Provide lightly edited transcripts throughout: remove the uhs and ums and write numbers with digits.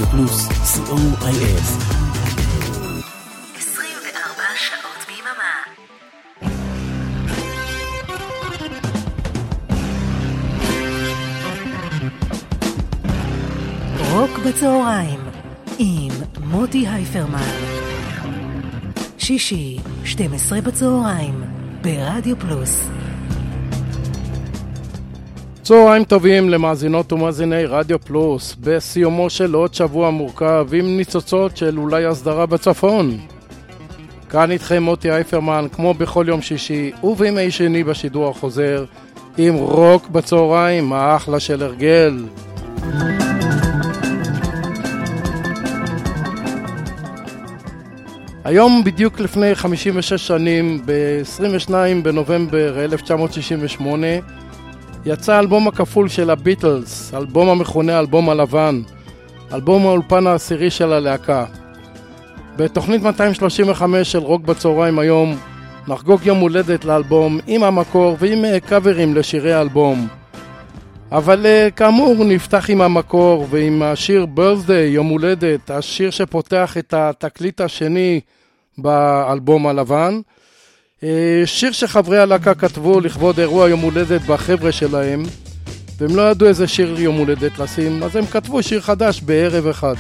רדיו פלוס, COIF. 24 שעות ביממה. רוק בצהריים עם מוטי הייפרמן. שישי, 12 בצהריים, ברדיו פלוס. צהריים טובים למאזינות ומאזיני רדיו פלוס, בסיומו של עוד שבוע מורכב עם ניצוצות של אולי הסדרה בצפון. כאן איתכם מוטי הייפרמן, כמו בכל יום שישי ובימי שני בשידור החוזר, עם רוק בצהריים, האחלה של הרגל. היום בדיוק לפני 56 שנים, ב-22 בנובמבר 1968, יצא האלבום הכפול של הביטלס, אלבום המכונה אלבום הלבן, אלבום האולפן העשירי של הלהקה. בתוכנית 235 של רוק בצהריים היום נחגוג יום הולדת לאלבום עם המקור ועם קאברים לשירי האלבום. אבל כאמור נפתח עם המקור ועם השיר Birthday, יום הולדת, השיר שפותח את התקליט השני באלבום הלבן. שיר שחברי הלהקה כתבו לכבוד אירוע יום הולדת בחבר'ה שלהם, והם לא ידעו איזה שיר יום הולדת לשים, אז הם כתבו שיר חדש בערב אחד.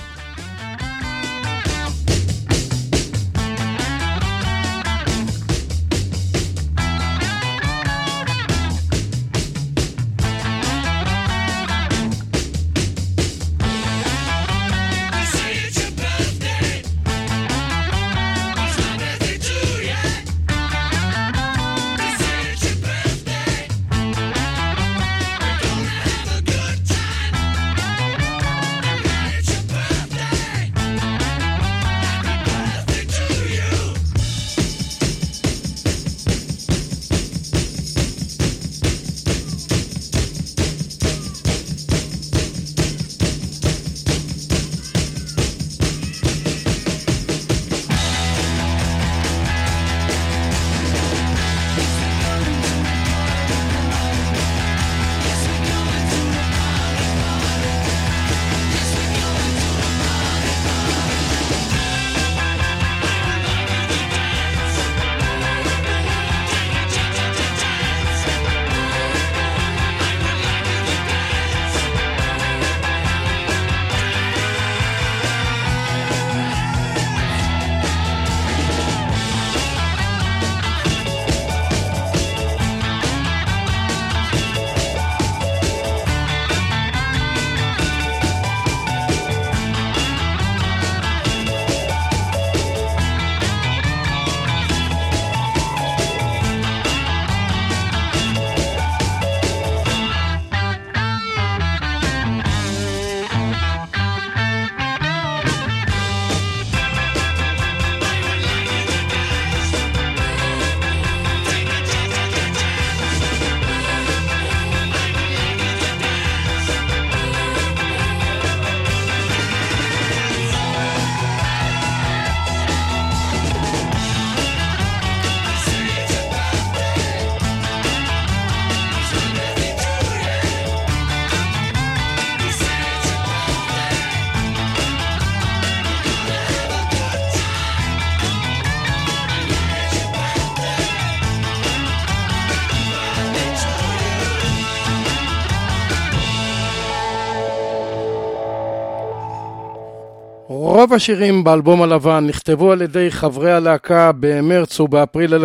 רוב השירים באלבום הלבן נכתבו על ידי חברי הלהקה במרץ ובאפריל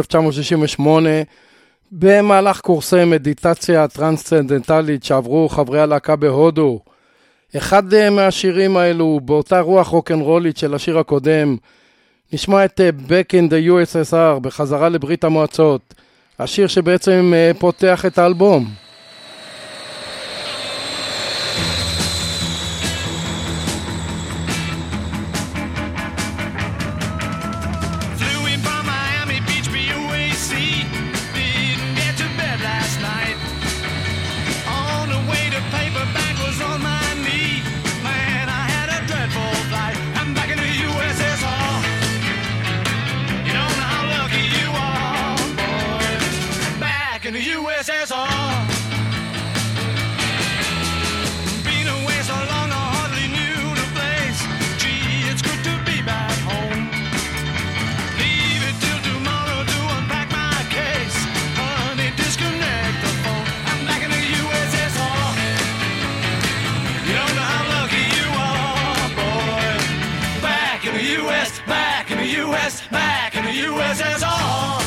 1968 במהלך קורסי מדיטציה טרנסצנדנטלית שעברו חברי הלהקה בהודו. אחד מהשירים האלו באותה רוח רוקנרולית של השיר הקודם, נשמע את Back in the USSR, בחזרה לברית המועצות, השיר שבעצם פותח את האלבום. In the USSR, been away so long I hardly knew the place. USSR.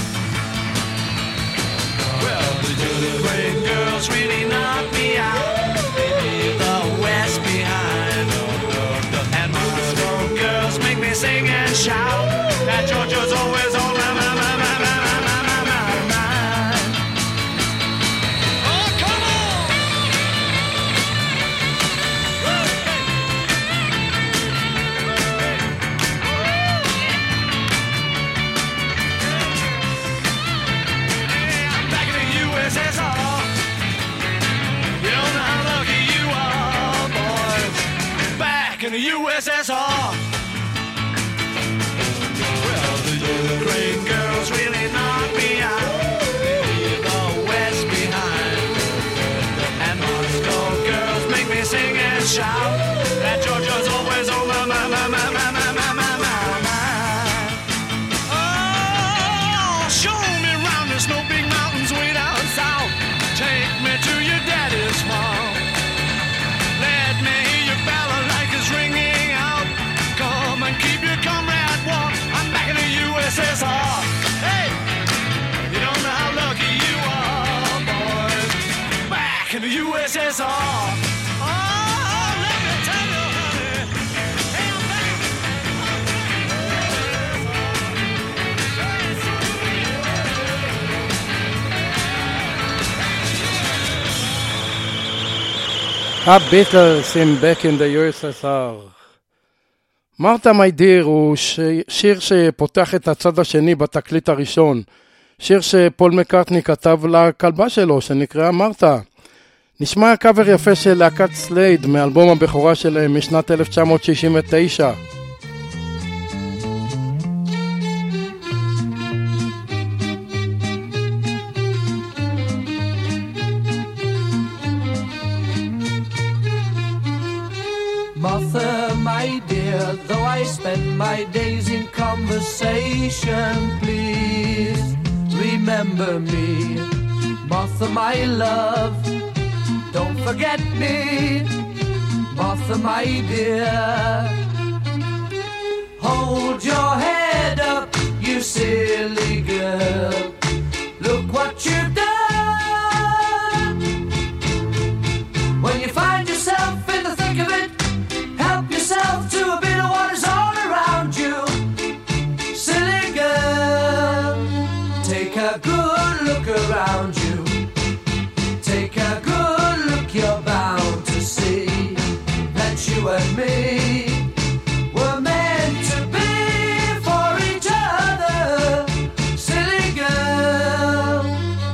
Well, the great girls really knock me out. They leave the West behind. And Moscow girls make me sing and shout. That Georgia's always on my mind. Oh, come on! I'm back in the USSR. You don't know how lucky you are, boys. Back in the USSR. Well, the great girls really knock me out. They leave the West behind. And Moscow girls make me sing and shout. That Georgia's always on my mind. Oh, show me round the snow big mountains way down south. Take me to your daddy's farm. Let me hear your balalaikas ringing out. Come and keep your comrade warm. I'm back in the USSR. Hey, you don't know how lucky you are, boys. Back in the USSR. Oh, let me tell you, honey. Hey, I'm back. הביטלס עם Back in the USSR. מרתה מי דיר הוא שיר שפותח את הצד השני בתקליט הראשון. שיר שפול מקרטני כתב לכלבה שלו שנקראה מרתה. נשמע קאבר יפה של להקת סלייד מאלבום הבכורה שלהם משנת 1969. Martha, my dear, though I spend my days in conversation, please remember me. Martha, my love, don't forget me. Martha, my dear, hold your head up, you silly girl. Look what you've done. When you find yourself in the thick of it, help yourself to a bit of what is all around you. Silly girl, take a good look around you. Take a good look, you're bound to see that you and me were meant to be for each other. Silly girl.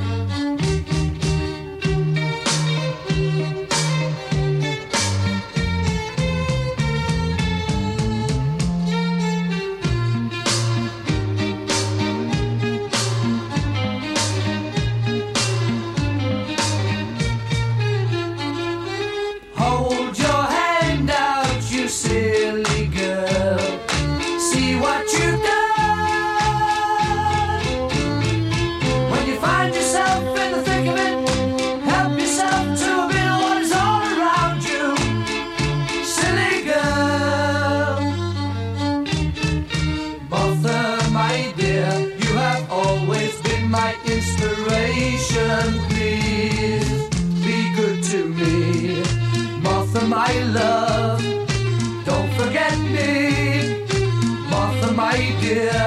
Hold your hand out, you silly girl. See what you've done. When you find yourself in the thick of it, help yourself to a bit of what is all around you. Silly girl. Martha, my dear, you have always been my inspiration. Please be good to me. Martha, my love, don't forget me. Martha, my dear.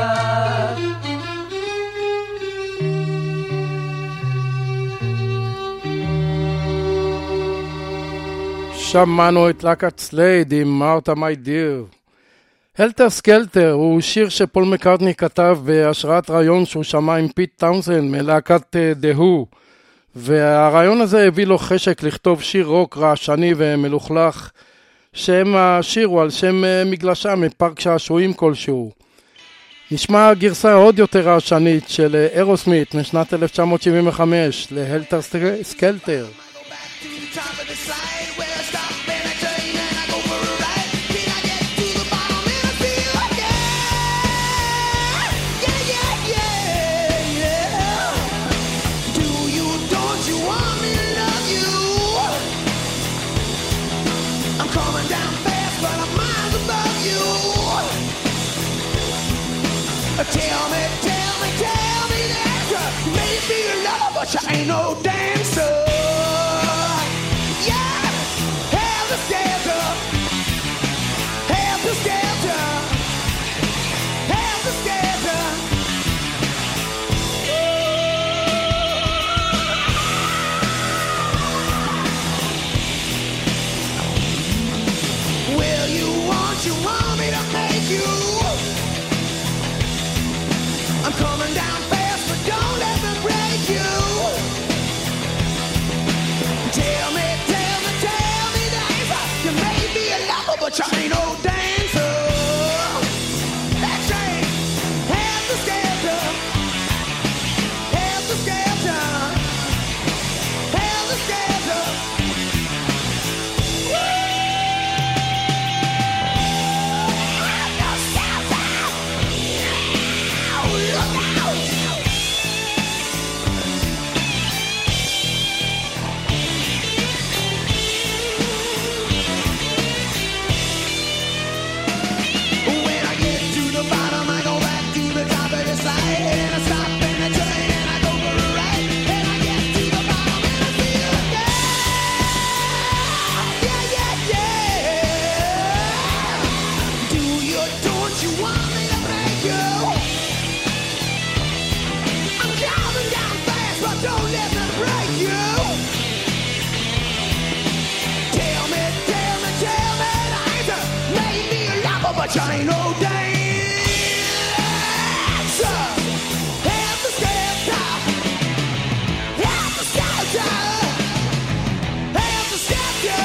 שמענו את להקת סלייד עם מרתה מי דיר. הלטר סקלטר הוא שיר שפול מקרטני כתב בהשראת רעיון שהוא שמע עם פיט טאונסנד מלהקת דהו. והרעיון הזה הביא לו חשק לכתוב שיר רוק רעשני ומלוכלך, שם השיר הוא על שם מגלשה מפארק שעשועים כלשהו. נשמע גרסה עוד יותר רעשנית של אירוסמית משנת 1975 להלטר סקלטר. Tell me but you ain't no dancer. Yeah, helter skelter, helter skelter, helter skelter. Well, you want me to make you. I'm coming down fast, but don't let me break you. Tell me, dancer. You may be a lover, but you ain't no dancer. That's right. Helter skelter, helter skelter, helter skelter. But you ain't no dancer. Helter skelter, helter skelter, helter skelter.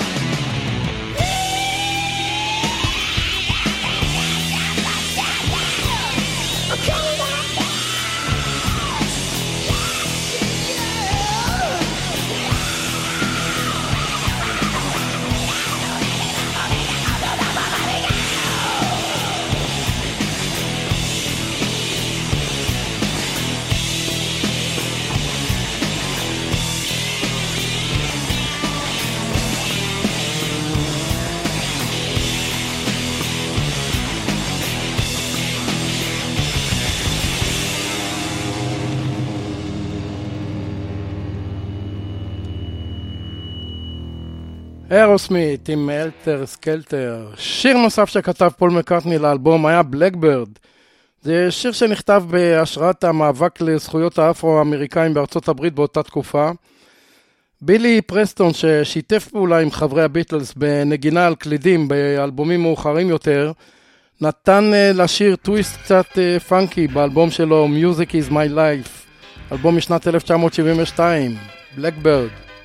אירוסמית עם אלטר סקלטר. שיר נוסף שכתב פול מקרטני לאלבום היה בלקברד. זה שיר שנכתב בהשראת המאבק לזכויות האפרו-אמריקאים בארצות הברית באותה תקופה. בילי פרסטון, ששיתף פעולה עם חברי הביטלס בנגינה על קלידים באלבומים מאוחרים יותר, נתן לשיר טוויסט קצת פאנקי באלבום שלו Music is my life, אלבום משנת 1972, בלקברד.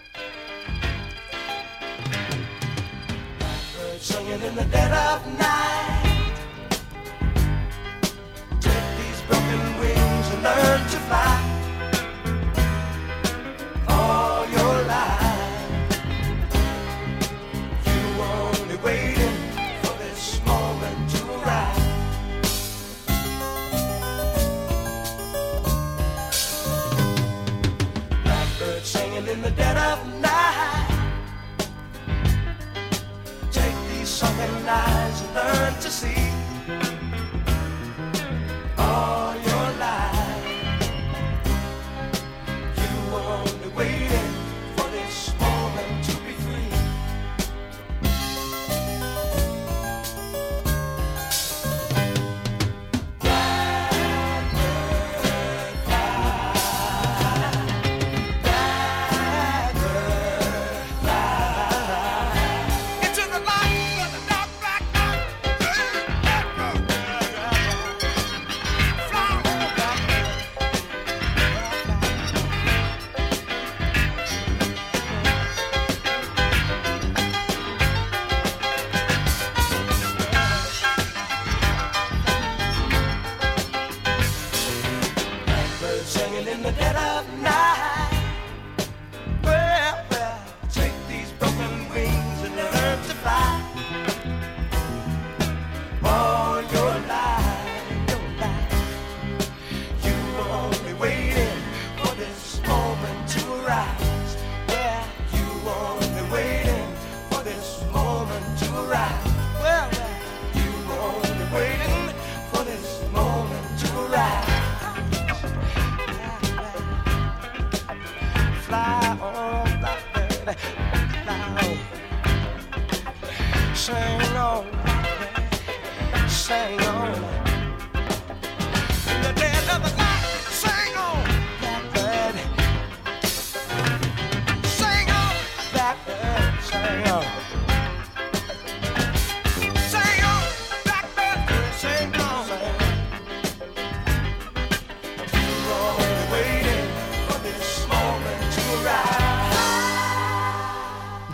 Singing in the dead of night. Take these broken wings and learn to fly. All your life, you only waiting for this moment to arrive. Blackbird singing in the dead of night. Sunken eyes and learn to see. All your life, you were only waiting for this moment to be free. Blackbird fly, blackbird fly into the light.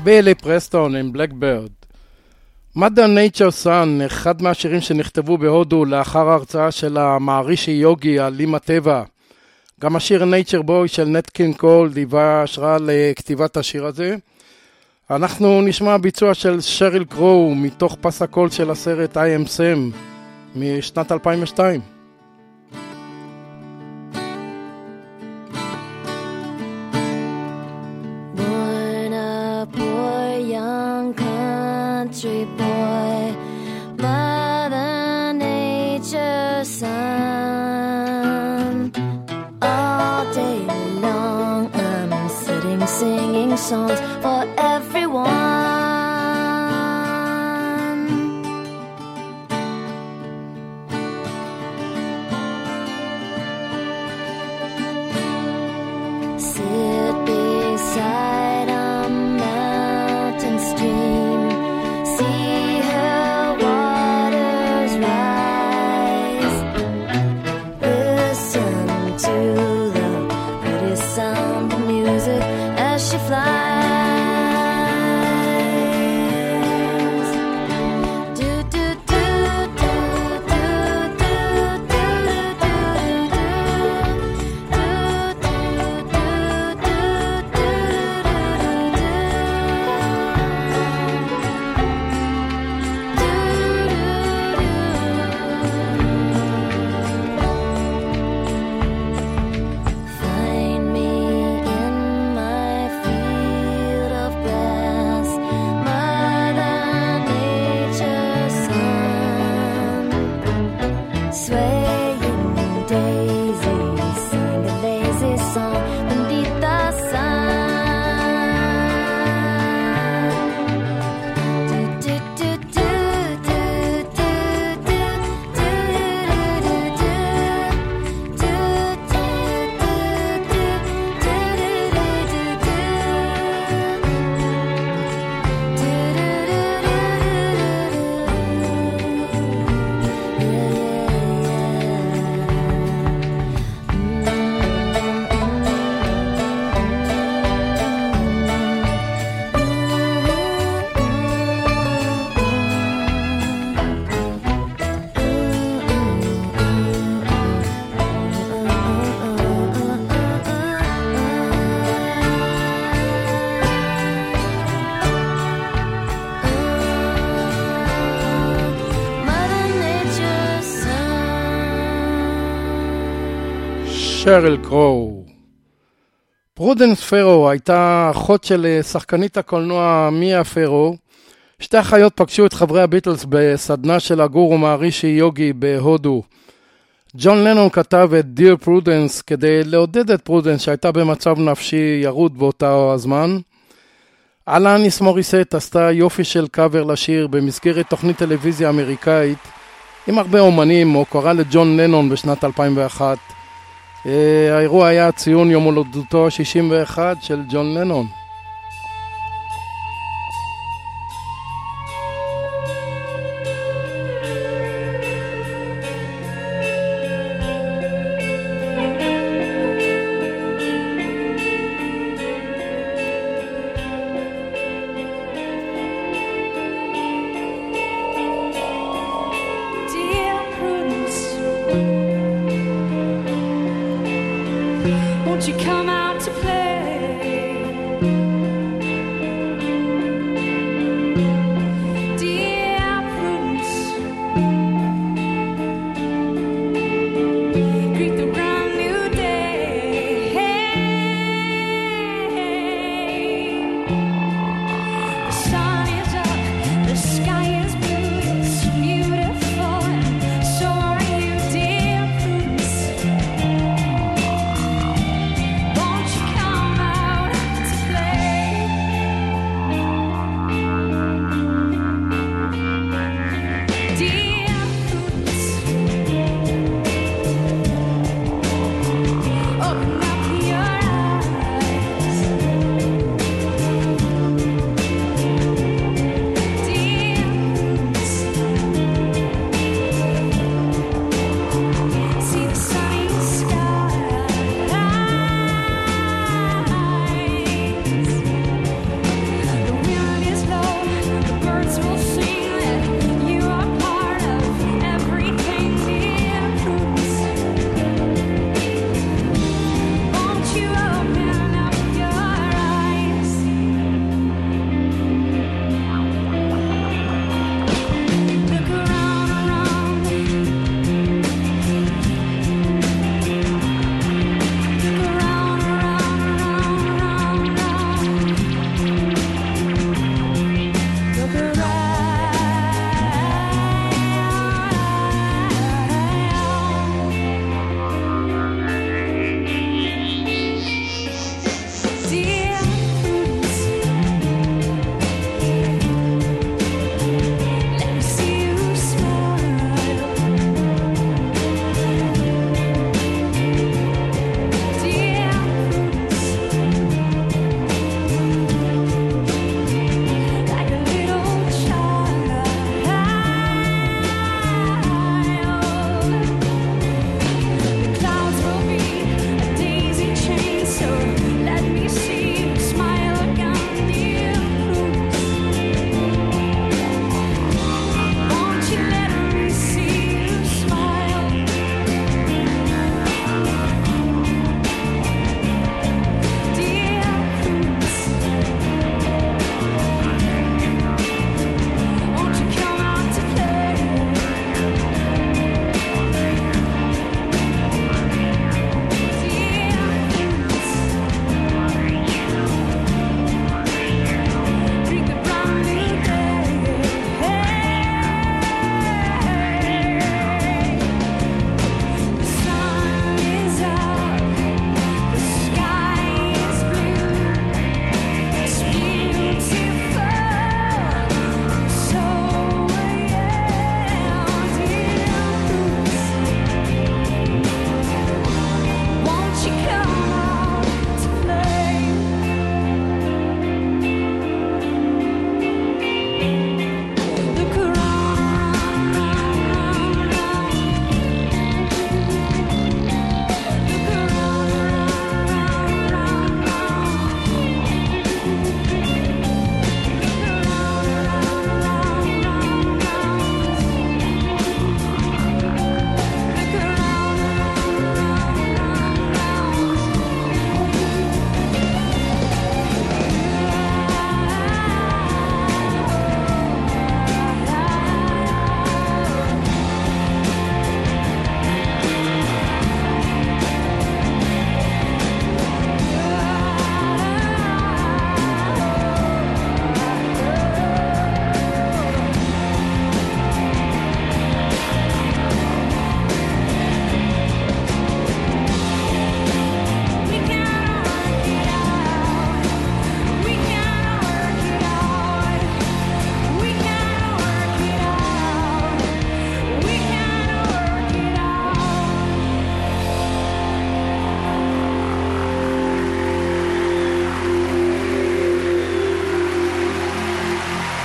בילי פרסטון עם בלקברד. Mother Nature's Son, אחד מהשירים שנכתבו בהודו לאחר ההרצאה של המערישי יוגי על אים הטבע. גם השיר Nature Boy של נט קינג קול היווה השראה לכתיבת השיר הזה. אנחנו נשמע ביצוע של שריל קרו מתוך פס הקול של הסרט I Am Sam משנת 2002. Born a poor young country boy, Mother Nature's son. All day long I'm sitting singing songs for everyone. Sit beside a mountain stream, see her waters rise. Listen to the pretty sound of music as she flies. Do do do do do do do Find me in my field of grass, Mother Nature's son. Swaying daisies sing a lazy song beneath the sun. Do do do do do do do שריל קרו. פרודנס פרו הייתה אחות של שחקנית הקולנוע מיה פרו. שתי אחיות פגשו את חברי הביטלס בסדנה של הגורו מערישי יוגי בהודו. ג'ון לנון כתב את דיר פרודנס כדי לעודד את פרודנס שהייתה במצב נפשי ירוד באותה הזמן. אלניס מוריסט עשתה יופי של קאבר לשיר במסגרת תוכנית טלוויזיה אמריקאית עם הרבה אומנים, או קרא לג'ון לנון בשנת 2001. האירוע היה ציון יום הולדתו ה-61 של ג'ון לנון. Dear Prudence, won't you come out to play?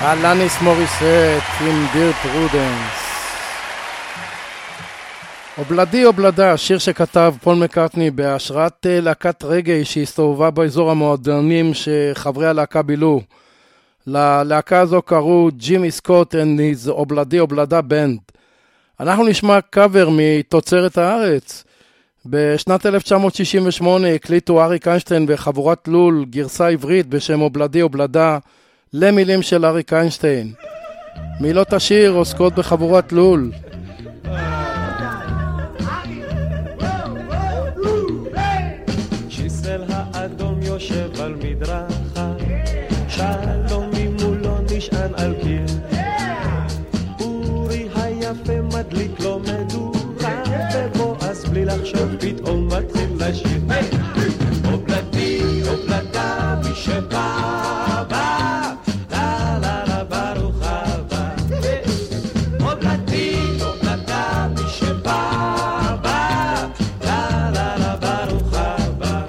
אלניס מוריסט עם דירט רודנס. אובלדי אובלדה, שיר שכתב פול מקרטני בהשראת להקת רגעי שהסתובבה באזור המועדונים שחברי הלהקה בילו. ללהקה הזו קראו ג'ימי סקוט and his אובלדי אובלדה בנד. אנחנו נשמע קאבר מתוצרת הארץ. בשנת 1968 הקליטו אריק איינשטיין וחבורת לול גרסה עברית בשם אובלדי אובלדה למילים של אריק איינשטיין. מילות השיר עוסקות בחבורת לול. שיסל האדום יושב על מדרכה, שלום ממולו נשען על קיר, אורי היפה מדליק לו מדורה, ובועז בלי לחשוב פתאום מתחיל לשיר. אובלדי אובלדה מי שבא בא, לה לה לה ברוך הבא. אובלדי אובלדה מי שבא בא, לה לה לה ברוך הבא.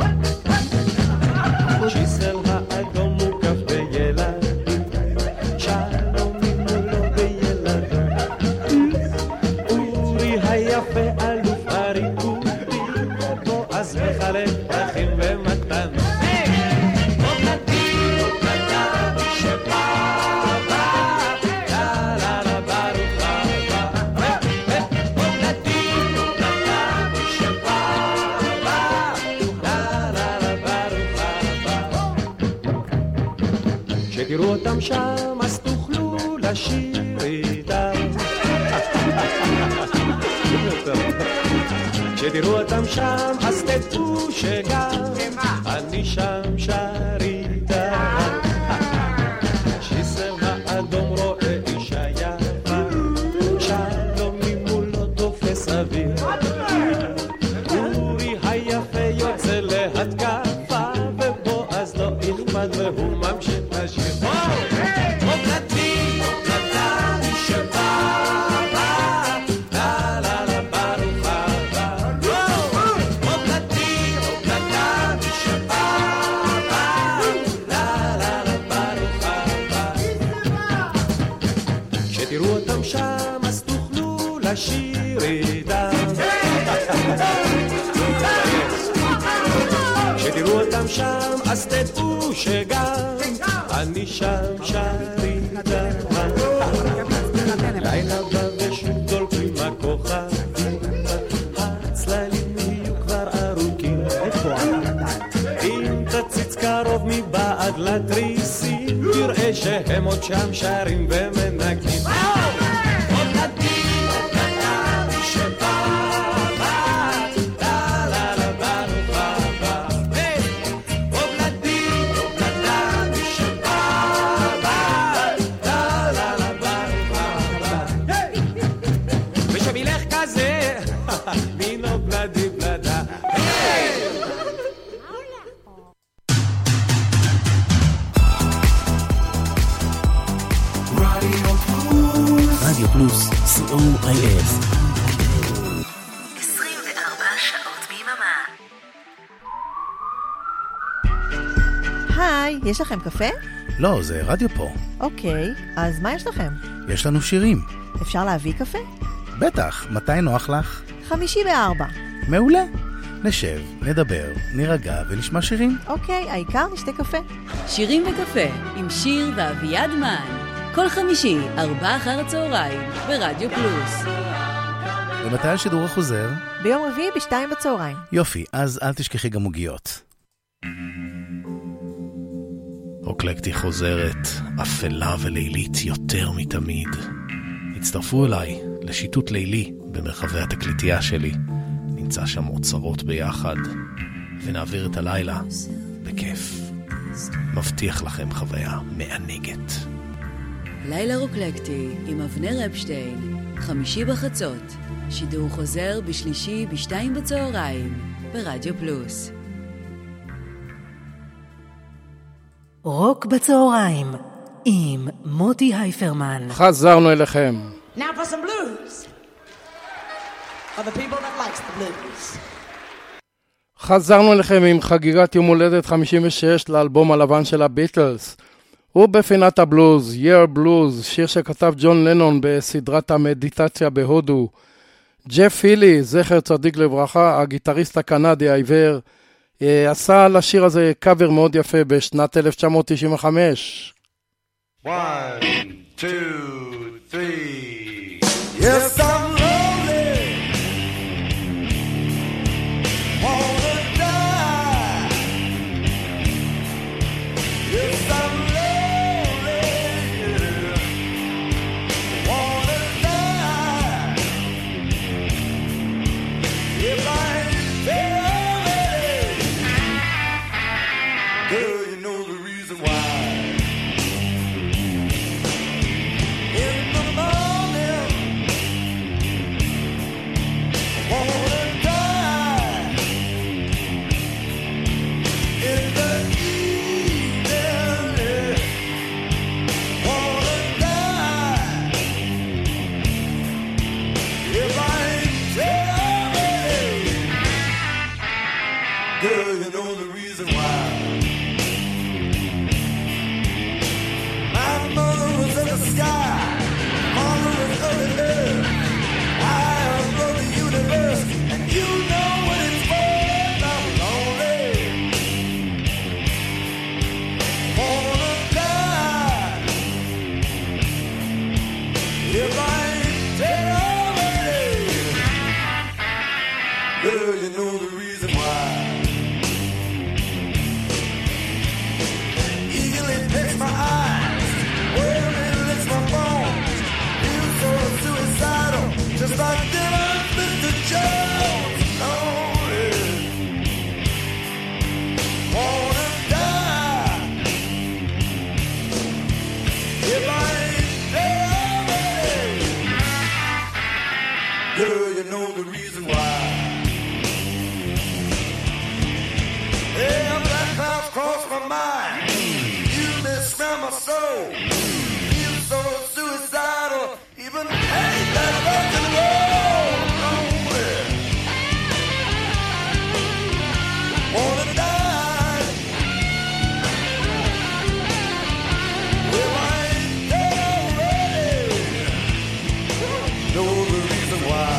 שיסל האדום מוקף בילדים, שלום ממולו בילדים, אורי היפה אלוף הריקודים, בועז מחלק פרחים ומתנות. אובלדי אובלדה מי שבא בא, לה לה לה ברוך הבא. אובלדי אובלדה מי שבא בא, לה לה לה ברוך הבא. כשתראו אותם שם אז תוכלו לשיר איתם, כשתראו אותם שם אז תדעו שגם אני שם שר איתם. שיסל האדום רואה אישה יפה, שלום ממולו תופס אוויר, אורי היפה יוצא להתקפה, ובועז לא ילמד והוא ממשיך לשיר. אובלדי אובלדה מי שבא בא, לה לה לה ברוך הבא. אובלדי אובלדה מי שבא בא, לה לה לה ברוך הבא. כשתראו אותם שם אז תוכלו לשיר איתם, כשתראו אותם שם אז תדעו שגם אני שם שר איתם. לילה בא ושוב דולקים הכוכבים, הצללים יהיו כבר ארוכים, אם תציץ קרוב מבעד לתריסים תראה שהם עוד שם שרים ומנקים. אובלדי אובלדה מי שבא בא, לה לה לה ברוך הבא. אובלדי אובלדה מי שבא בא, לה לה לה ברוך הבא. ושמילך כזה מין אובלדי בלדה. רדיו פלוס, COIF. 24 שעות ביממה. היי, יש לכם קפה? לא, זה רדיו פה. אוקיי, אז מה יש לכם? יש לנו שירים. אפשר להביא קפה? בטח, מתי נוח לך? 54. מעולה. נשב, נדבר, נירגע ונשמע שירים. אוקיי, העיקר נשתה קפה. שירים וקפה עם שיר ואביעד מן. כל חמישי, 4 אחר הצהריים, ברדיו פלוס. ומתי השידור החוזר? ביום רביעי ב2 בצהריים. יופי, אז אל תשכחי גם עוגיות. רוקלקטי חוזרת, אפלה ולילית יותר מתמיד. הצטרפו אליי לשיטוט לילי במרחבי התקליטייה שלי. נמצא שם אוצרות ביחד, ונעביר את הלילה בכיף. מבטיח לכם חוויה מענגת. לילה רוקלקטי עם אבנר אפשטיין, חמישי בחצות, שידור חוזר בשלישי ב2 בצהריים, ברדיו פלוס. רוק בצהריים עם מוטי הייפרמן. חזרנו אליכם. Now for some blues. For the people that likes the blues. חזרנו אליכם עם חגיגת יום הולדת 56 לאלבום הלבן של הביטלס. ובפינת הבלוז, Year Blues, שיר שכתב ג'ון לנון בסדרת המדיטציה בהודו. ג'ף הילי, זכר צדיק לברכה, הגיטריסט הקנדי העיוור, עשה לשיר הזה קאבר מאוד יפה בשנת 1995. 1, 2, 3. Yes, I'm lonely. Wanna die. Yes, I'm lonely. Wanna die. If I tell it, girl, you know the reason why. Girl, you know the reason why. My mother was in the sky, mother was up in earth. I run the universe, and you know what it's worth. I'm lonely. Wanna die. If I tell it, girl, you know the reason why. Takes my eyes, well, it licks my bones. Feel so suicidal, just like Dylan, Mr. Jones. Lonely, wanna die. If I ain't dead, girl, you know the reason why. Yeah, black clouds cross my mind. Around my soul, feel so suicidal, even hate that rock and roll. Lonely, wanna die. If I ain't dead already, know the reason why.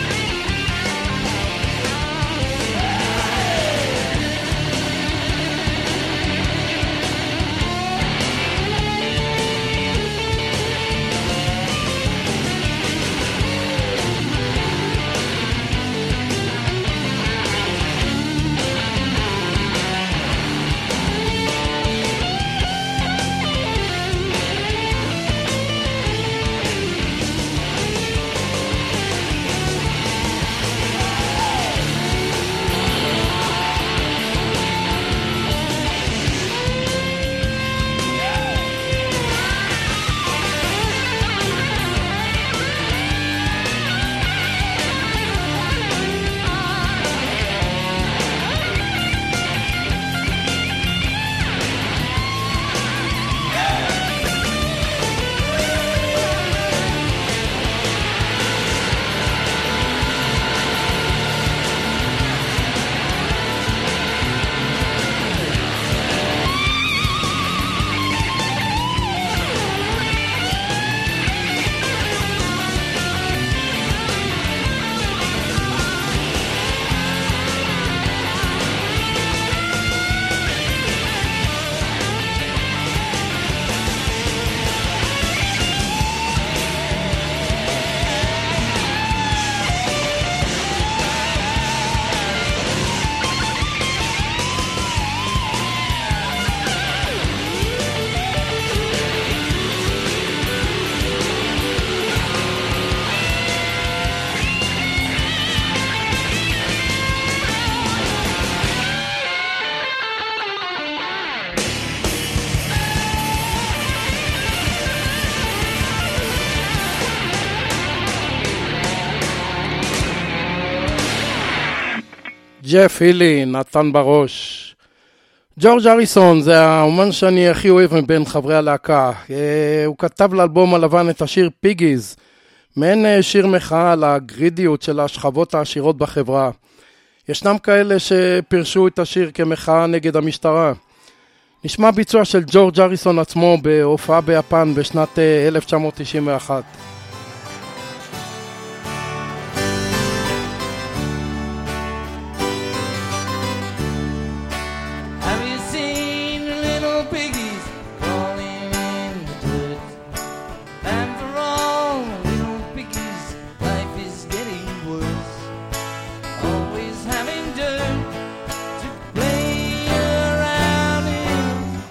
ג'ף הילי, נתן בראש. ג'ורג' אריסון זה האומן שאני הכי אוהב מבין חברי הלהקה. הוא כתב לאלבום הלבן את השיר פיגיז, מעין שיר מחאה על הגרידיות של השכבות העשירות בחברה. ישנם כאלה שפרשו את השיר כמחאה נגד המשטרה. נשמע ביצוע של ג'ורג' אריסון עצמו בהופעה ביפן בשנת 1991. Have you seen little piggies crawling in the dirt? And for all little piggies, life is getting worse. Always having dirt to play around in.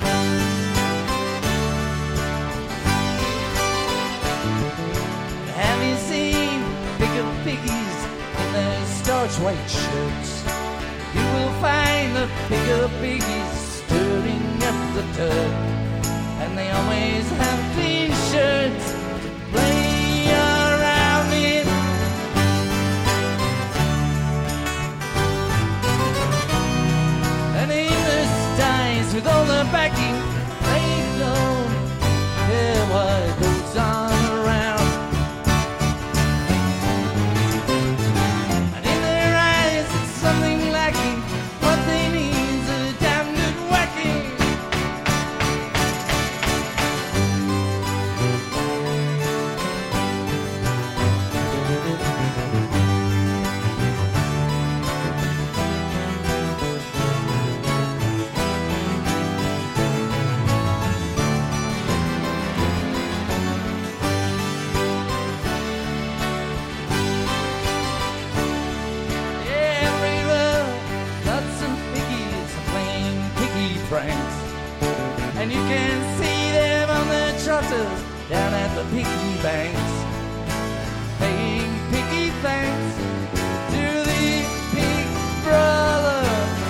Have you seen bigger piggies in their starch white shirts? You will find the bigger piggies stirring up the dirt, and they always have clean shirts to play around in. And Amos dies with all the backing. They don't care what goes on around. And in their eyes it's something lacking. What they need is a damn good whacking. Everywhere, lots of piggies are playing piggy pranks, and you can see them on their trotters down at the piggy banks, paying piggy thanks to the Pig Brother.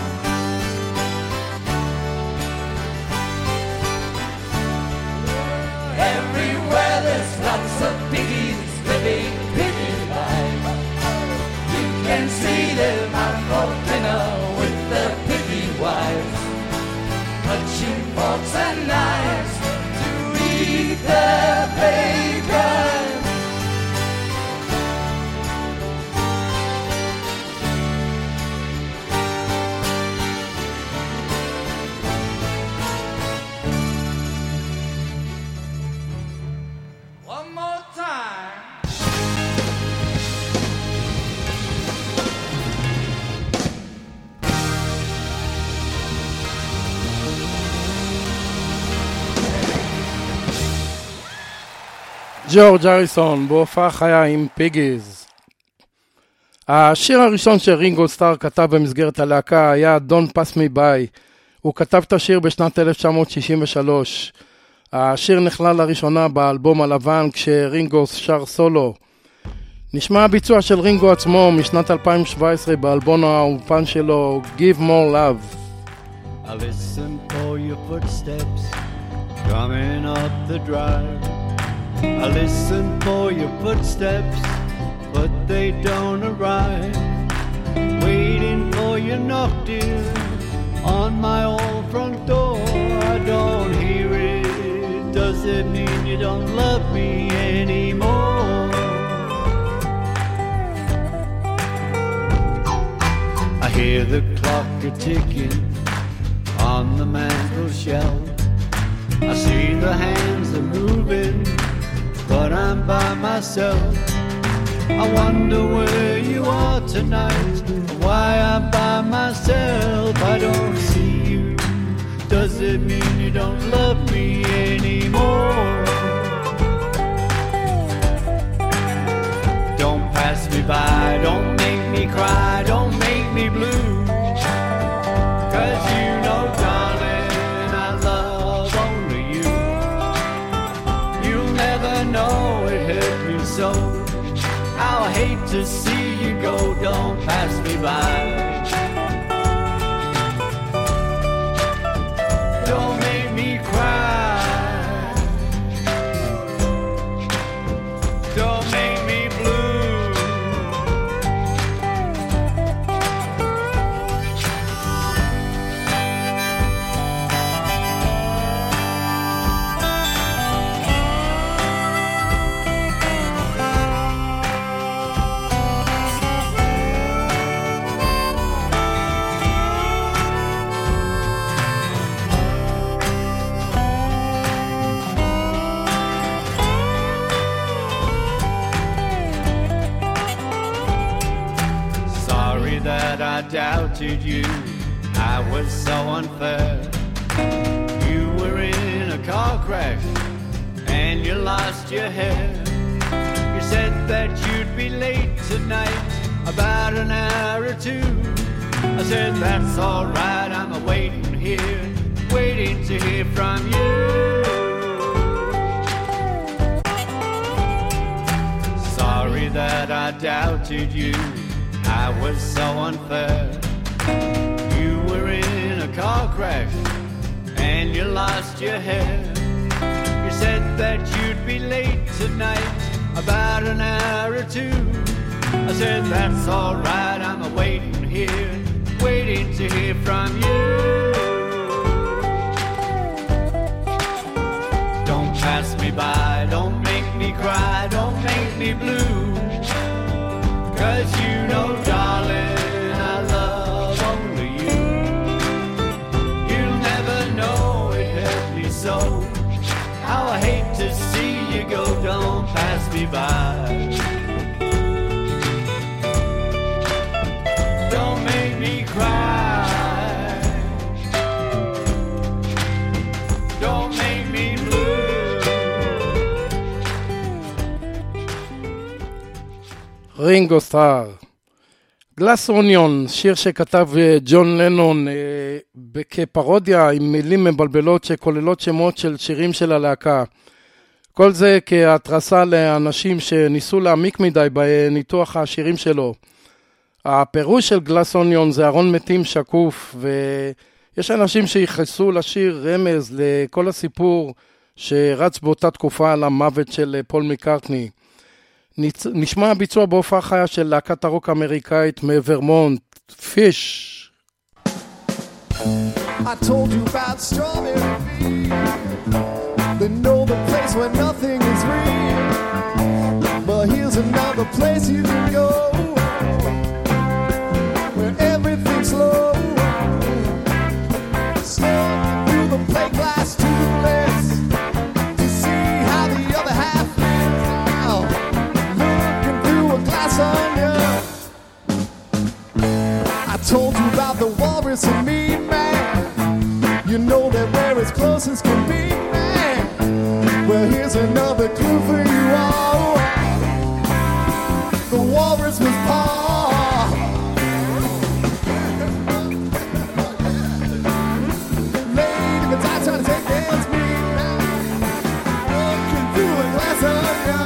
Everywhere there's lots of piggies living piggy life. You can see them out for dinner with their piggy wives, touching forks and knives to eat their bacon. One more time. ג'ורג' אריסון בהופעה חיה עם פיגיז. השיר הראשון שרינגו סטאר כתב במסגרת הלהקה היה Don't Pass Me By. הוא כתב את השיר בשנת 1963. השיר נכלל לראשונה באלבום הלבן כשרינגו שר סולו. נשמע הביצוע של רינגו עצמו משנת 2017 באלבום האולפן שלו Give More Love. I listen for your footsteps coming up the drive. I listen for your footsteps, but they don't arrive. Waiting for your knock, dear, on my old front door. I don't hear it. Does it mean you don't love me anymore? I hear the clock a-ticking on the mantel shelf. I see the hands are moving, but I'm by myself. I wonder where you are tonight, why I'm by myself. I don't see you. Does it mean you don't love me anymore? Don't pass me by, don't make me cry, don't make me blue. 'Cause you know, darling, I love only you. You'll never know it hurt me so. I'll hate to see you go, don't pass me by. Don't make me cry. Don't make me blue. doubted you. I was so unfair. You were in a car crash and you lost your hair. You said that you'd be late tonight, about an hour or two. I said, that's all right, I'm waiting here, waiting to hear from you. Sorry that I doubted you, I was so unfair. You were in a car crash and you lost your hair. You said that you'd be late tonight, about an hour or two. I said, that's all right, I'm waiting here, waiting to hear from you. Don't pass me by, don't make me cry, don't make me blue. 'Cause you know, darling, I love only you. You'll never know it hurt me so. How I hate to see you go, don't pass me by. Don't make me cry. Don't make me blue. רינגו סטאר. גלאס אוניון, שיר שכתב ג'ון לנון כפרודיה עם מילים מבלבלות שכוללות שמות של שירים של הלהקה. כל זה כהתרסה לאנשים שניסו להעמיק מדי בניתוח השירים שלו. הפירוש של גלאס אוניון זה ארון מתים שקוף, ויש אנשים שיחסו לשיר רמז לכל הסיפור שרץ באותה תקופה על המוות של פול מקרטני. נשמע ביצוע בהופעה חיה של להקת הרוק האמריקאית מוורמונט, פיש. I told you about Strawberry Field. They know the place where nothing is real. But here's another place you can go, where everything's slow. Step through the plate glass to the glass to see how the other half lives now. Looking through a glass onion. I told you about the walrus and me, man. You know that we're as close as can be, man. Well, here's another clue for you all. The walrus was Paul. Lady, the time trying to take dance me, man. Looking through a glass onion.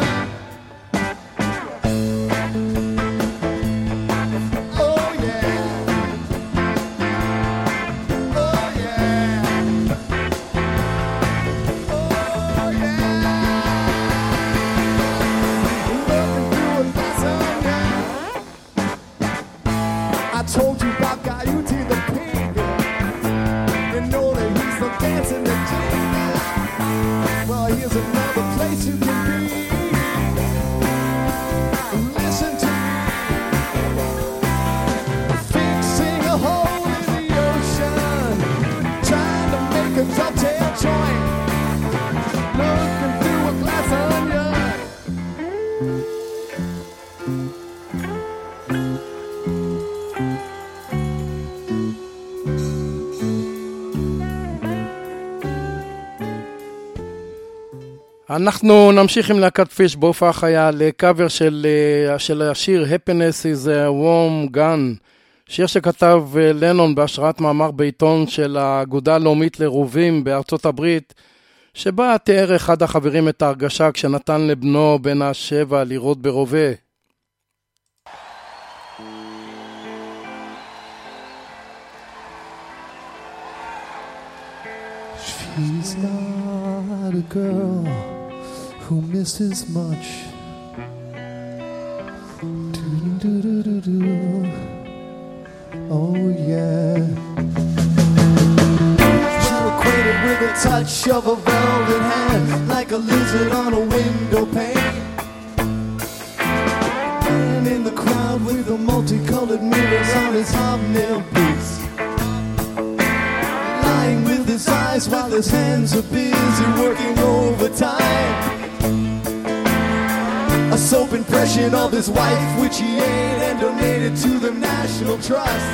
Oh yeah. Oh yeah. Oh yeah. Looking through a glass onion. I told you about Coyote the pig. You know that he's the dancing the jig. Well, here's another place you can be. Listen to me. Fixing a hole in the ocean, trying to make a dovetail joint. Looking through a glass onion. אנחנו נמשיך עם להקת פיש בהופעה חיה לקאבר של השיר Happiness is a Warm Gun, שיר שכתב לנון בהשראת מאמר בעיתון של האגודה הלאומית לרובים בארצות הברית, שבה תיאר אחד החברים את ההרגשה כשנתן לבנו בן ה7 לירות ברובה. She's not a girl who misses much. Do-do-do-do-do. Oh yeah. She's acquainted with the touch of a velvet hand, like a lizard on a window pane. And in the crowd with the multicolored mirrors on his hobnail boots, lying with his eyes while his hands are busy working overtime. soap impression of his wife, which he ate and donated to the National Trust.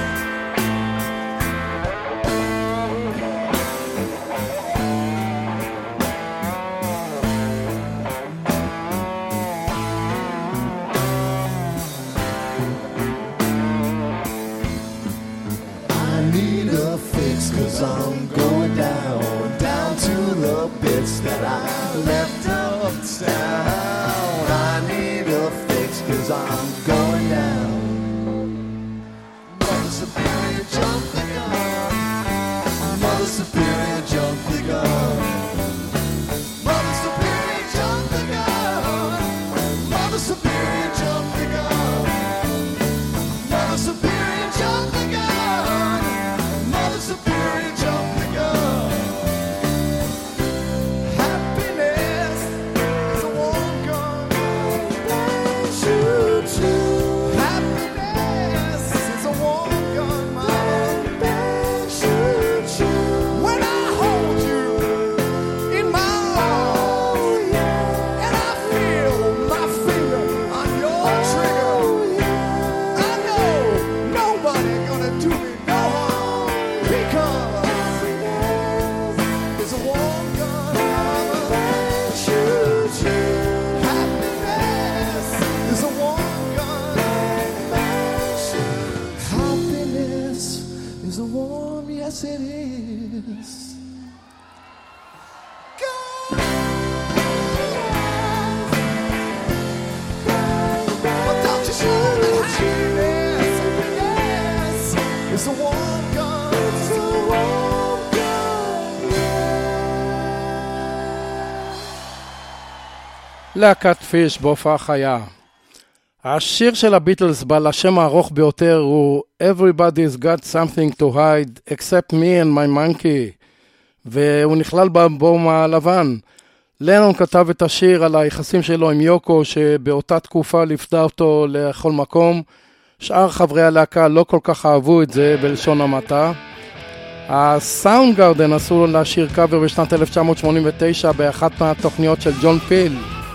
Cause I'm going down to the bits that I left uptown. I need a fix cause I'm going down. Mother Superior, jump the gun. Mother Superior, jump the gun. Mother Superior, jump the gun. Mother Superior, jump the gun. Mother Superior, jump the gun. Mother Superior, jump the gun. Happiness is a warm gun. Choo choo. Happiness is a warm gun, mama. Choo choo. When I hold you in my arms and I feel my finger on your trigger, I know nobody gonna do me no harm. Because it's a warm gun, mama. Choo choo. Happiness is a warm gun. Happiness is a warm, yes it is. But don't you know that happiness, happiness is a warm gun. It's a warm gun. להקת פיש בהופעה חיה. השיר של הביטלס בעל השם הארוך ביותר הוא Everybody's got something to hide except me and my monkey, והוא נכלל באלבום הלבן. לנון כתב את השיר על היחסים שלו עם יוקו, שבאותה תקופה לפדה אותו לכל מקום. שאר חברי הלהקה לא כל כך אהבו את זה בלשון המעטה. הסאונד גארדן עשו לשיר קאבר בשנת 1989 באחת מהתוכניות של ג'ון פיל.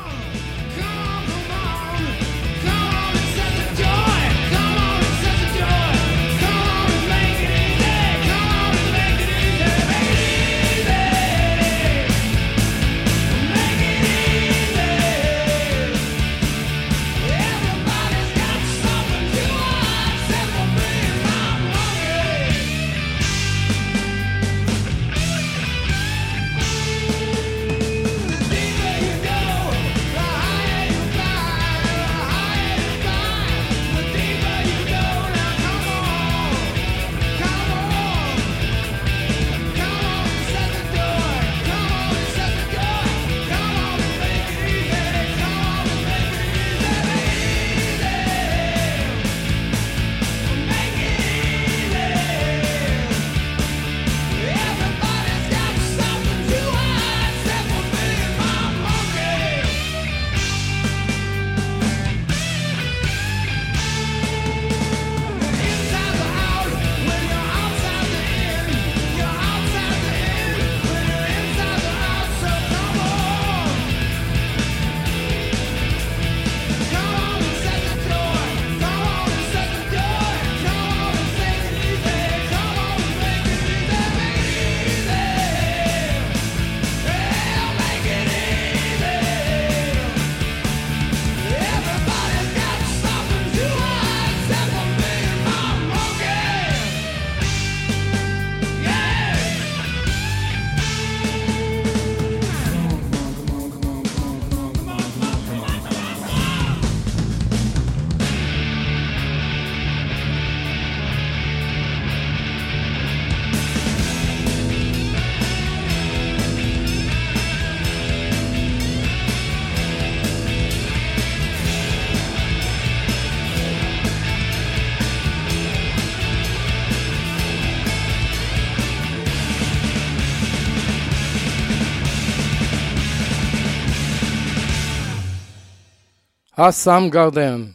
הסאם גרדן.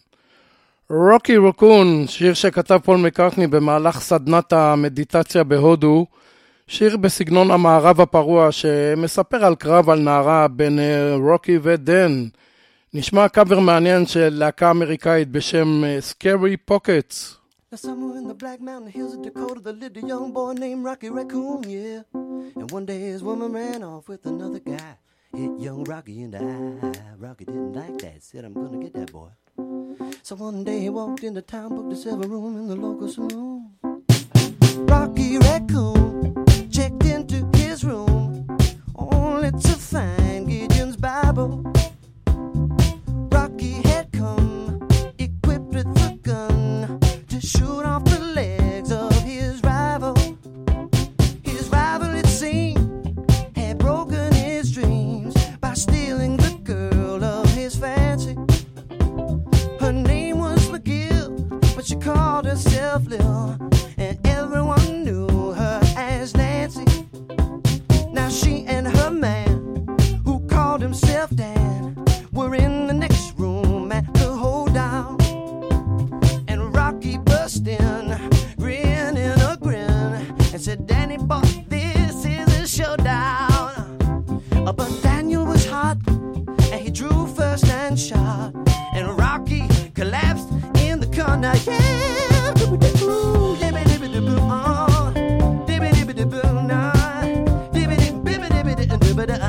רוקי רוקון, שיר שכתב פול מקרטני במהלך סדנת המדיטציה בהודו, שיר בסגנון המערב הפרוע שמספר על קרב על נערה בין רוקי ודן. נשמע קאבר מעניין של להקה אמריקאית בשם Scary Pockets. Now somewhere in the Black Mountain Hills of Dakota, there lived a young boy named Rocky Raccoon, yeah. And one day his woman ran off with another guy. Hit young Rocky in the eye. Rocky didn't like that, said, I'm gonna get that boy. So one day he walked into town, booked a 7-room in the local saloon. Rocky Raccoon checked into his room, only to find Gideon's Bible. Rocky had come equipped with a gun to shoot off the legs of his rival. His rival, it seemed, had broken his dreams by stealing the girl of his fancy. Her name was McGill, but she called herself Lil, and everyone knew her as Nancy. Now she and her man, who called himself Dan, were in the next room at the hold down. And Rocky burst in, grinning a grin, and said, Danny boy, this is a showdown. But Daniel was hot, and he drew first and shot, and Rocky collapsed in the corner. Yeah, dibby-dibby-doo, dibby-dibby-doo, oh, dibby-dibby-doo, nah, dibby-dibby-dibby-dibby-dibby-doo,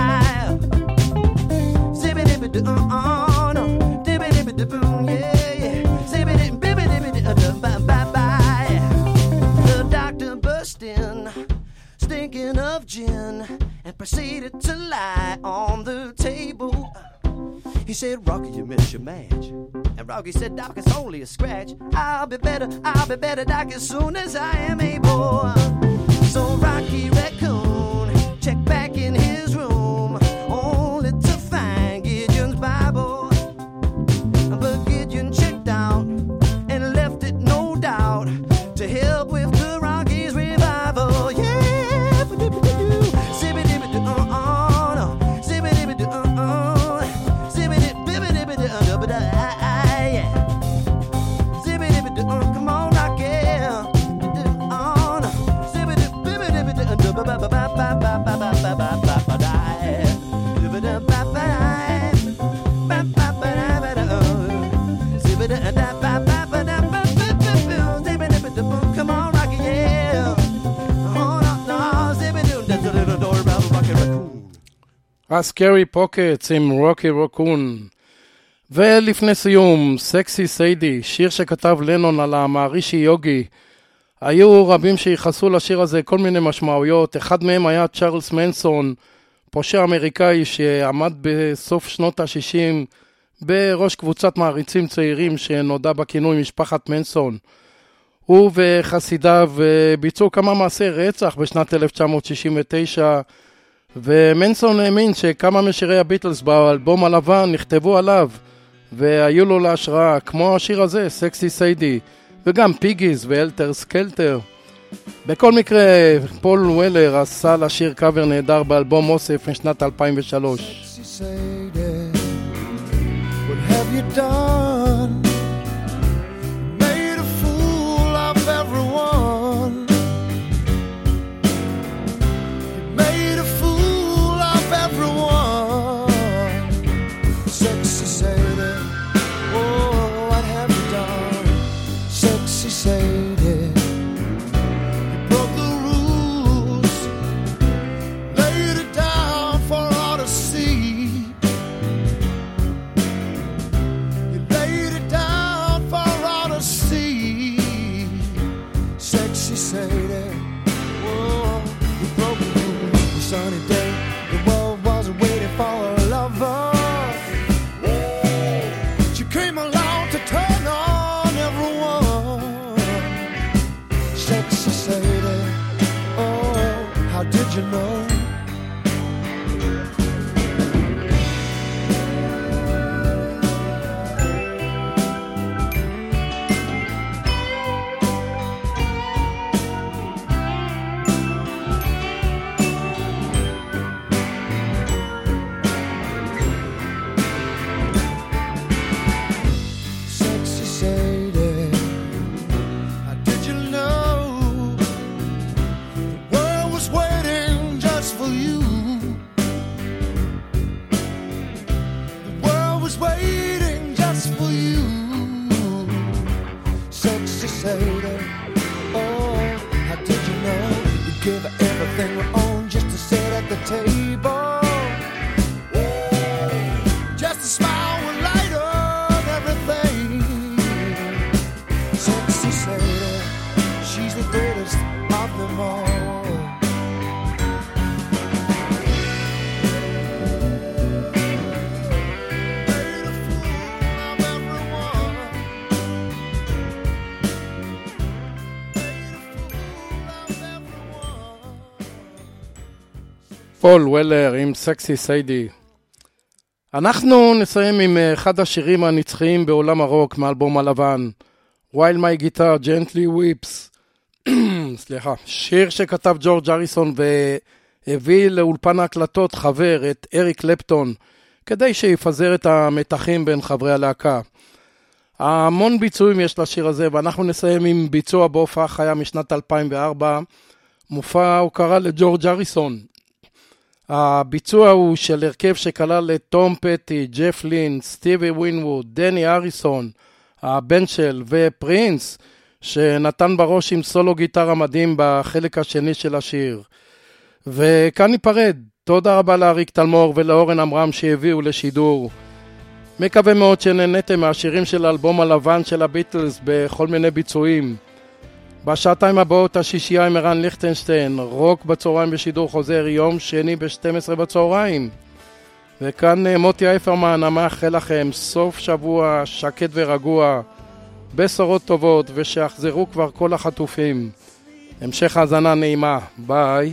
zibbity-dibby-doo, oh, no, dibby-dibby-doo, yeah, yeah, zibbity-dibby-dibby-doo, bye-bye. The doctor burst in, stinking of gin, and proceeded to lie on the table. He said, Rocky, you missed your match. And Rocky said, Doc, it's only a scratch. I'll be better, Doc, as soon as I am able. So Rocky Raccoon checked back in his room, only to find Gideon's Bible. But Gideon checked out and left it, no doubt, to help with the Rockies' revival. Yeah, zibbity-dibby-doo, oh, no, zibbity-dibby-doo, oh, zibbity-dibby-dibby-doo, yeah. Zibbity-dibby-doo, come on, Rocky, oh, no, zibbity-dibby-dibby-doo, come on, Rocky, yeah. Oh, no, zibbity-doo, Rocky Raccoon. הסקרי פוקטס עם רוקי רוקון. ולפני סיום, סקסי סיידי, שיר שכתב לנון על המערישי יוגי. היו רבים שיחסו לשיר הזה כל מיני משמעויות. אחד מהם היה צ'ארלס מנסון, פושע אמריקאי שעמד בסוף שנות ה-60 בראש קבוצת מעריצים צעירים שנודע בכינוי משפחת מנסון. הוא וחסידיו ביצעו כמה מעשי רצח בשנת 1969, ומנסון האמין שכמה משירי הביטלס באלבום הלבן נכתבו עליו והיו לו להשראה, כמו השיר הזה, סקסי סיידי, וגם פיגיז ואלטר סקלטר. בכל מקרה, פול וולר עשה לשיר קאבר נהדר באלבום אוסף משנת 2003. Sexy Sadie, what have you done? Made a fool of everyone. You made a fool of everyone. Sexy Sadie, oh, what have you done? Sexy Sadie, you broke the rules, laid it down for all to see. You laid it down פול וולר עם סקסי סיידי. אנחנו נסיים עם אחד השירים הנצחיים בעולם הרוק מאלבום הלבן, While My Guitar Gently Weeps. סליחה, שיר שכתב ג'ורג' אריסון והביא לאולפן ההקלטות חבר את אריק קלפטון כדי שיפזר את המתחים בין חברי הלהקה. המון ביצועים יש לשיר הזה, ואנחנו נסיים עם ביצוע בהופעה חיה משנת 2004, מופע הוקרה לג'ורג' אריסון. הביצוע הוא של הרכב שכלל את תום פטי, ג'ף לין, סטיבי ווינווד, דני אריסון, הבן של ופרינס, שנתן בראש עם סולו גיטרה מדהים בחלק השני של השיר. וכאן ניפרד. תודה רבה לאריק תלמור ולאורן אמרם שהביאו לשידור. מקווה מאוד שנהנתם מהשירים של האלבום הלבן של הביטלס בכל מיני ביצועים. בשעתיים הבאות השישייה עם ערן ליכטנשטיין, רוק בצהריים בשידור חוזר יום שני ב-12 בצהריים. וכאן מוטי אייפרמן, המאחל לכם סוף שבוע שקט ורגוע, בשורות טובות, ושיחזרו כבר כל החטופים. המשך האזנה נעימה, ביי.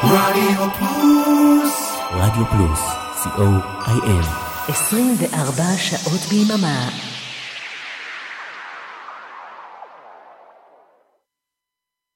רדיו פלוס. רדיו פלוס, co.il. 24 שעות ביממה.